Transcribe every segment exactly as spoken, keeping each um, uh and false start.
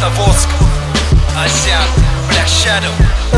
это воск. Asian, Black Shadow.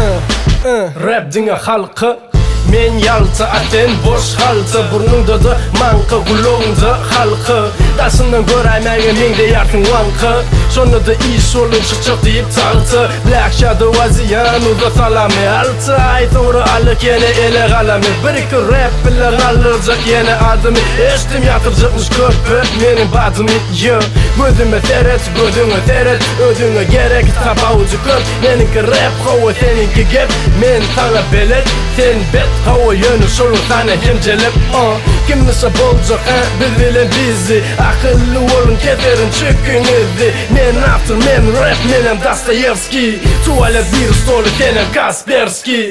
Rap dinga halkı men yalta aten boş halta burnungda da manqa gulungda halkı dasından görəməyə mende yartın vankı sonra da iş olun çıçıq deyip taltı Black Shadow aziyan uda salami altı ay sonra alık yine ele qalami bir iki rap bilen alırcak yine adımı eştim yatırcakmış köpü menin badımı yo gözüme seret gözüme seret ödüne gerek tabavucu köp meninki rap hava seninki gep men sana belet sen bet hava yönü sorun sana hemcelep kim nasıl bolcak biz bilen bizi akıllı olun keterin çıkınızı men after men rap menem Dostoyevski tuvalet bir stolu senem Kaspersky.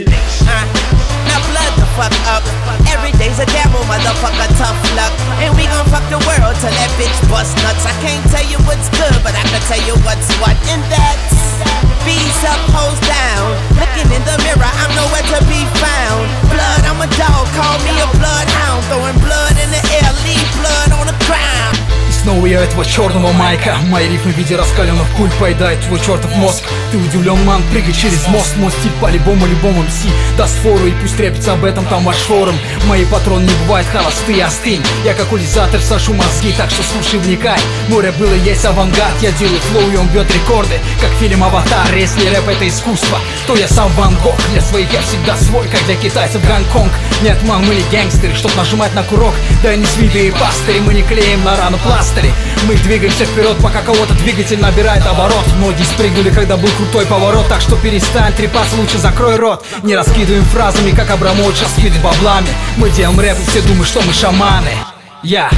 Now blood the fuck up. Every day's a gamble, motherfucker, tough luck. And we gon' fuck the world till that bitch bust nuts. I can't tell you what's good, but I can tell you what's what. And that's B's up, hoes down. Looking in the mirror, I'm nowhere to be found. Blood, I'm a dog, call me a bloodhound. Throwing blood in the air, leave blood on the ground. Снова я этого черного майка. Мои рифмы в виде раскаленных куль поедает твой чертов мозг. Ты удивлен, ман, прыгай через мост. Мой стиль по-любому, любому эм си даст фору, и пусть трепится об этом там ваш форум. Мои патроны не бывают холостые, остынь. Я как улизатор сошу мозги, так что слушай, вникай. Море было, есть авангард, я делаю флоу, и он бьет рекорды, как фильм «Аватар». Если рэп это искусство, то я сам Ван Гог. Для своих я всегда свой, как для китайцев Гонконг. Нет, мам, мы не гангстеры, чтоб нажимать на курок. Да не свитые пастыри, мы не клеим на рану пластырь. Мы двигаемся вперед, пока кого-то двигатель набирает оборот. Многие спрыгнули, когда был крутой поворот. Так что перестань трепаться, лучше закрой рот. Не раскидываем фразами, как Абрамович раскидывает баблами. Мы делаем рэп, и все думают, что мы шаманы. Я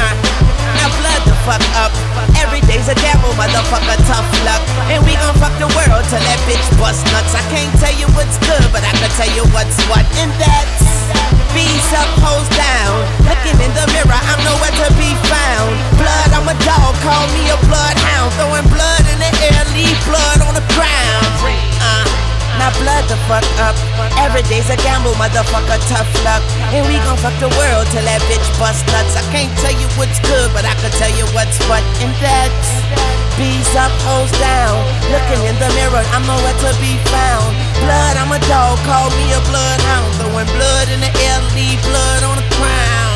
Now blood the fuck up. Every day's a gamble, motherfucker, tough luck. And we gon' fuck the world till that bitch bust nuts. I can't tell you what's good, but I can tell you what's what. And that's B's up, hoes down. Looking in the mirror, I'm nowhere to be found. Blood, I'm a dog, call me a bloodhound. Throwing blood in the air, leave blood on the ground. Uh, now blood the fuck up. Every day's a gamble, motherfucker, tough luck. And we gon' fuck the world till that bitch bust nuts. I can't tell you what's good, but I can tell you what's what. And that's B's up, hoes down. Looking in the mirror, I'm nowhere to be found. Blood, I'm a dog, call me a bloodhound. Throwing blood in the air, leave blood on the ground.